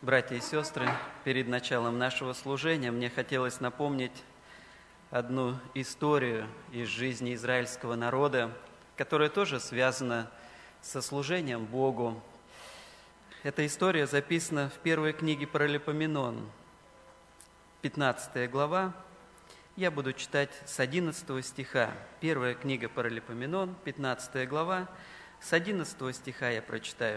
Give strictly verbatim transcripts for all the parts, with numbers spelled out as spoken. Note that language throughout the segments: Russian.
Братья и сестры, перед началом нашего служения мне хотелось напомнить одну историю из жизни израильского народа, которая тоже связана со служением Богу. Эта история записана в первой книге Паралипоменон, пятнадцатая глава. Я буду читать с одиннадцатого стиха. Первая книга Паралипоменон, пятнадцатая глава, с одиннадцатого стиха я прочитаю.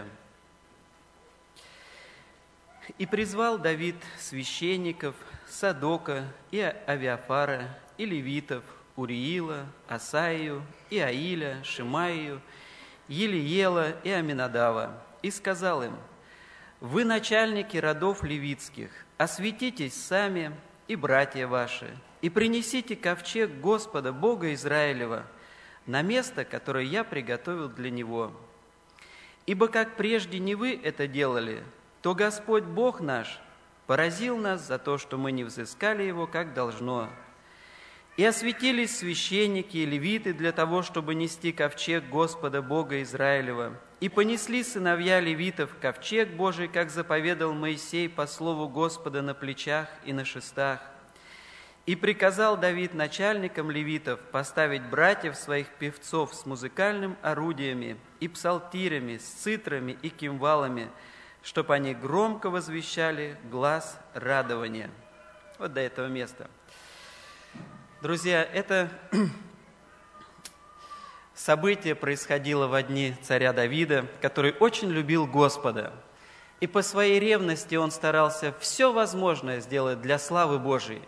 «И призвал Давид священников, Садока и Авиафара, и левитов, Уриила, Асаию, и Аиля, Шимаию, Елиела и Аминадава, и сказал им: «Вы, начальники родов левитских, осветитесь сами и братья ваши, и принесите ковчег Господа, Бога Израилева, на место, которое я приготовил для него. Ибо как прежде не вы это делали, то Господь Бог наш поразил нас за то, что мы не взыскали Его, как должно. И осветились священники и левиты для того, чтобы нести ковчег Господа Бога Израилева. И понесли сыновья левитов ковчег Божий, как заповедал Моисей по слову Господа на плечах и на шестах. И приказал Давид начальникам левитов поставить братьев своих певцов с музыкальными орудиями и псалтирями, с цитрами и кимвалами, чтобы они громко возвещали глас радования». Вот до этого места. Друзья, это событие происходило во дни царя Давида, который очень любил Господа. И по своей ревности он старался все возможное сделать для славы Божией.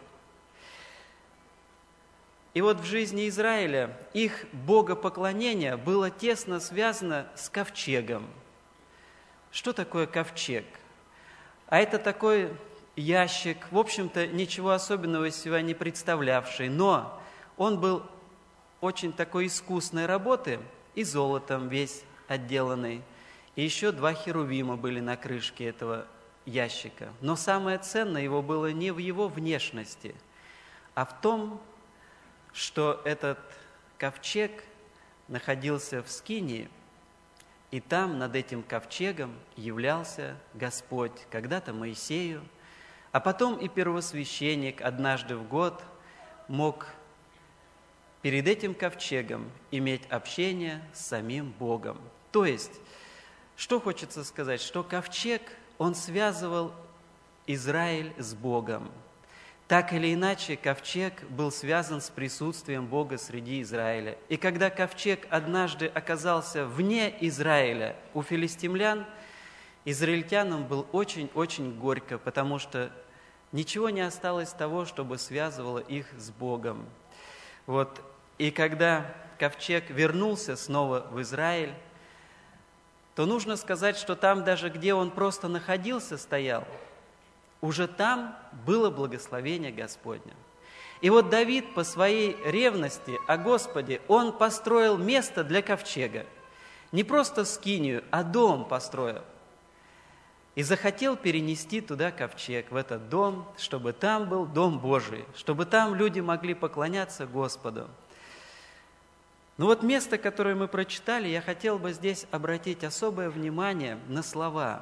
И вот в жизни Израиля их богопоклонение было тесно связано с ковчегом. Что такое ковчег? А это такой ящик, в общем-то, ничего особенного из себя не представлявший, но он был очень такой искусной работы и золотом весь отделанный. И еще два херувима были на крышке этого ящика. Но самое ценное его было не в его внешности, а в том, что этот ковчег находился в скинии, и там над этим ковчегом являлся Господь когда-то Моисею, а потом и первосвященник однажды в год мог перед этим ковчегом иметь общение с самим Богом. То есть, что хочется сказать, что ковчег, он связывал Израиль с Богом. Так или иначе, ковчег был связан с присутствием Бога среди Израиля. И когда ковчег однажды оказался вне Израиля, у филистимлян, израильтянам было очень-очень горько, потому что ничего не осталось того, чтобы связывало их с Богом. Вот. И когда ковчег вернулся снова в Израиль, то нужно сказать, что там даже, где он просто находился, стоял, уже там было благословение Господне. И вот Давид по своей ревности о Господе, он построил место для ковчега. Не просто скинию, а дом построил. И захотел перенести туда ковчег, в этот дом, чтобы там был дом Божий, чтобы там люди могли поклоняться Господу. Но вот место, которое мы прочитали, я хотел бы здесь обратить особое внимание на слова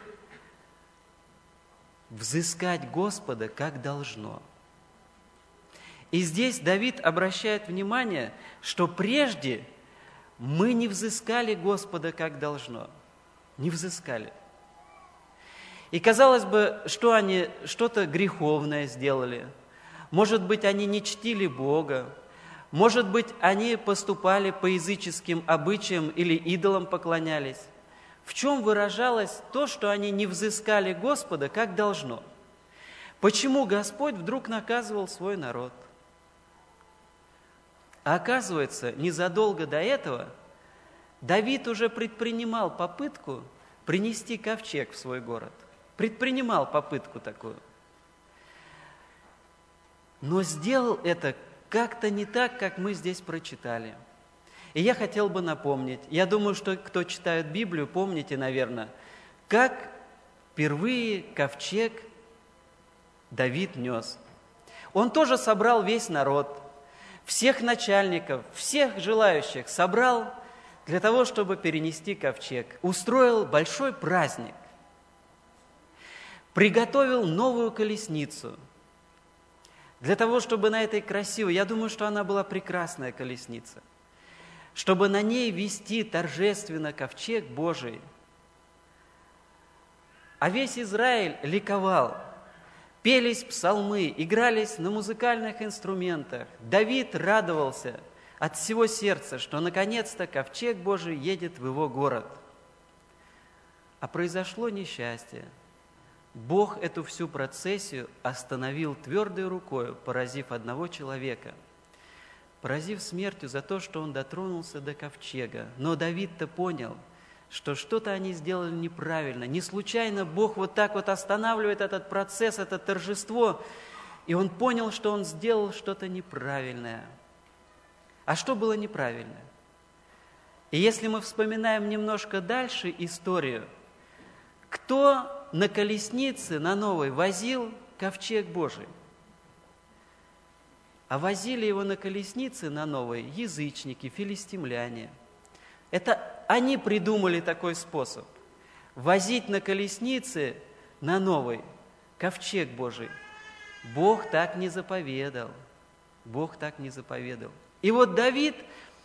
«взыскать Господа, как должно». И здесь Давид обращает внимание, что прежде мы не взыскали Господа, как должно. Не взыскали. И казалось бы, что они что-то греховное сделали. Может быть, они не чтили Бога. Может быть, они поступали по языческим обычаям или идолам поклонялись. В чем выражалось то, что они не взыскали Господа, как должно? Почему Господь вдруг наказывал свой народ? А оказывается, незадолго до этого Давид уже предпринимал попытку принести ковчег в свой город. Предпринимал попытку такую. Но сделал это как-то не так, как мы здесь прочитали. И я хотел бы напомнить, я думаю, что кто читает Библию, помните, наверное, как впервые ковчег Давид нес. Он тоже собрал весь народ, всех начальников, всех желающих собрал для того, чтобы перенести ковчег. Устроил большой праздник. приготовил новую колесницу. Для того, чтобы на этой красивой, я думаю, что она была прекрасная колесница, чтобы на ней вести торжественно ковчег Божий. А весь Израиль ликовал, пелись псалмы, игрались на музыкальных инструментах. Давид радовался от всего сердца, что наконец-то ковчег Божий едет в его город. А произошло несчастье. Бог эту всю процессию остановил твердой рукой, поразив одного человека, поразив смертью за то, что он дотронулся до ковчега. Но Давид-то понял, что что-то они сделали неправильно. Не случайно Бог вот так вот останавливает этот процесс, это торжество, и он понял, что он сделал что-то неправильное. А что было неправильно? И если мы вспоминаем немножко дальше историю, кто на колеснице, на новой, возил ковчег Божий? А возили его на колеснице, на новой, язычники, филистимляне. Это они придумали такой способ. Возить на колеснице, на новой, ковчег Божий. Бог так не заповедал. Бог так не заповедал. И вот Давид,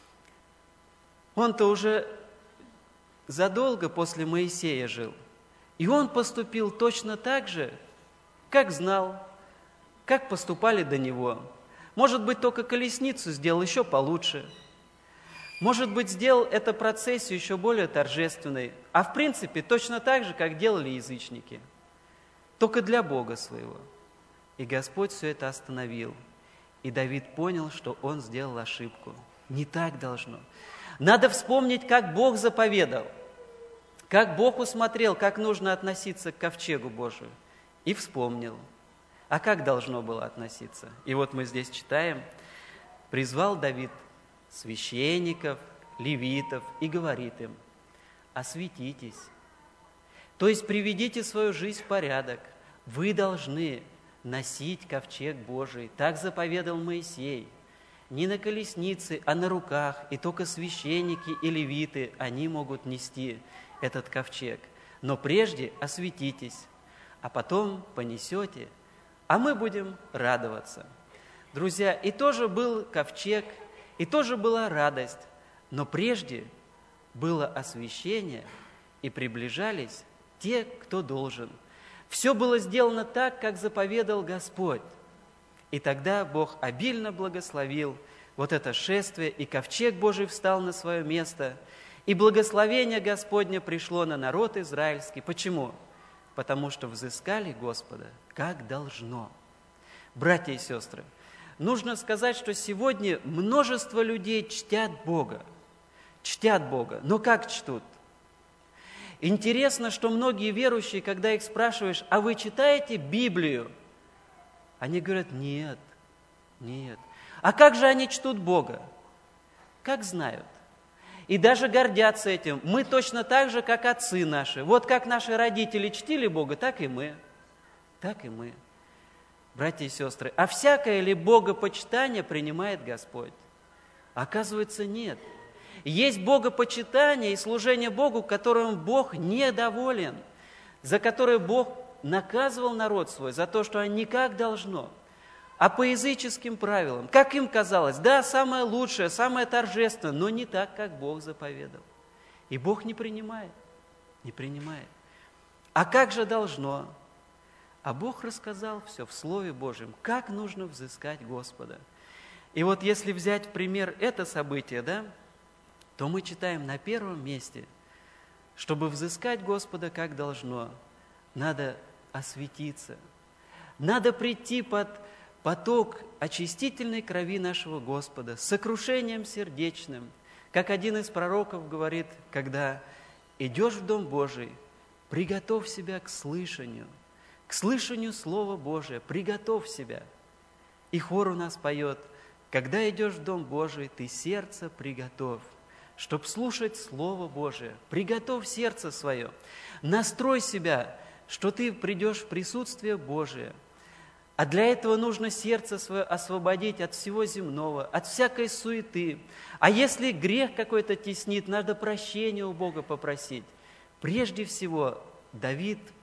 он-то уже задолго после Моисея жил. И он поступил точно так же, как знал, как поступали до него. Может быть, только колесницу сделал еще получше. Может быть, сделал эту процессию еще более торжественной. А в принципе, точно так же, как делали язычники. Только для Бога своего. И Господь все это остановил. И Давид понял, что он сделал ошибку. Не так должно. Надо вспомнить, как Бог заповедал. Как Бог усмотрел, как нужно относиться к ковчегу Божию. И вспомнил. А как должно было относиться? И вот мы здесь читаем. «Призвал Давид священников, левитов и говорит им: осветитесь». То есть приведите свою жизнь в порядок. Вы должны носить ковчег Божий. Так заповедал Моисей. Не на колеснице, а на руках. И только священники и левиты, они могут нести этот ковчег. Но прежде осветитесь, а потом понесете, а мы будем радоваться. Друзья, и тоже был ковчег, и тоже была радость, но прежде было освящение, и приближались те, кто должен. Все было сделано так, как заповедал Господь. И тогда Бог обильно благословил вот это шествие, и ковчег Божий встал на свое место, и благословение Господне пришло на народ израильский. Почему? Потому что взыскали Господа, как должно. Братья и сестры, нужно сказать, что сегодня множество людей чтят Бога. Чтят Бога. Но как чтут? Интересно, что многие верующие, когда их спрашиваешь: а вы читаете Библию? Они говорят: нет, нет. А как же они чтут Бога? Как знают. И даже гордятся этим. Мы точно так же, как отцы наши. Вот как наши родители чтили Бога, так и мы. Так и мы. Братья и сестры, а всякое ли богопочитание принимает Господь? Оказывается, нет. Есть богопочитание и служение Богу, которым Бог недоволен, за которое Бог наказывал народ свой, за то, что они никак должно. А по языческим правилам, как им казалось, да, самое лучшее, самое торжественное, но не так, как Бог заповедал. И Бог не принимает, не принимает. А как же должно? А Бог рассказал все в Слове Божьем, как нужно взыскать Господа. И вот если взять в пример это событие, да, то мы читаем на первом месте, чтобы взыскать Господа как должно, надо осветиться, надо прийти под поток очистительной крови нашего Господа, с сокрушением сердечным. Как один из пророков говорит, когда идешь в Дом Божий, приготовь себя к слышанию, к слышанию Слова Божия, приготовь себя. И хор у нас поет: когда идешь в Дом Божий, ты сердце приготовь, чтоб слушать Слово Божие. Приготовь сердце свое, настрой себя, что ты придешь в присутствие Божие. А для этого нужно сердце свое освободить от всего земного, от всякой суеты. А если грех какой-то теснит, надо прощения у Бога попросить. Прежде всего, Давид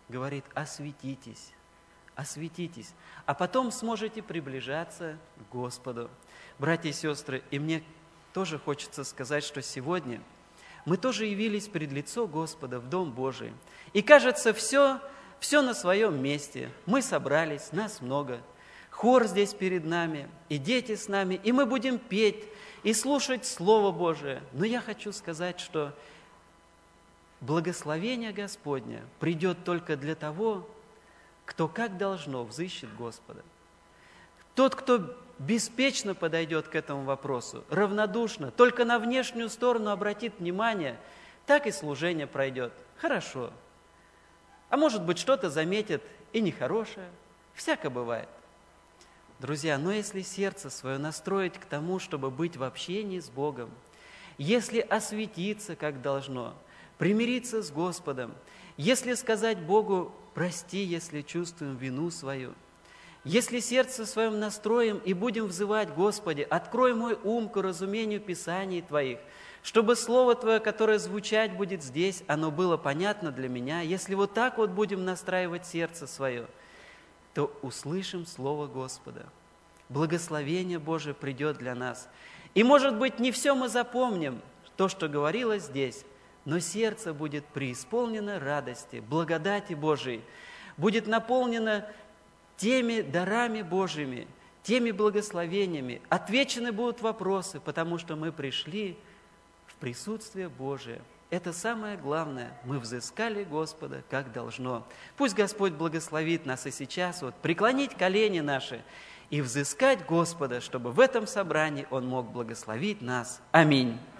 говорит: осветитесь, осветитесь, а потом сможете приближаться к Господу. Братья и сестры, и мне тоже хочется сказать, что сегодня мы тоже явились пред лицо Господа в Дом Божий. И кажется, все, все на своем месте. Мы собрались, нас много. Хор здесь перед нами, и дети с нами, и мы будем петь и слушать Слово Божие. Но я хочу сказать, что благословение Господня придет только для того, кто как должно взыщет Господа. Тот, кто беспечно подойдет к этому вопросу, равнодушно, только на внешнюю сторону обратит внимание, так и служение пройдет. Хорошо. А может быть, что-то заметит и нехорошее. Всяко бывает. Друзья, но если сердце свое настроить к тому, чтобы быть в общении с Богом, если осветиться, как должно, примириться с Господом, если сказать Богу: прости, если чувствуем вину свою, если сердце своим настроим и будем взывать: Господи, открой мой ум к разумению Писаний Твоих, чтобы Слово Твое, которое звучать будет здесь, оно было понятно для меня, если вот так вот будем настраивать сердце свое, то услышим Слово Господа. Благословение Божие придет для нас. И, может быть, не все мы запомним, то, что говорилось здесь, но сердце будет преисполнено радости, благодати Божией, будет наполнено теми дарами Божьими, теми благословениями. Отвечены будут вопросы, потому что мы пришли в присутствие Божие. Это самое главное. Мы взыскали Господа, как должно. Пусть Господь благословит нас и сейчас вот преклонить колени наши и взыскать Господа, чтобы в этом собрании Он мог благословить нас. Аминь.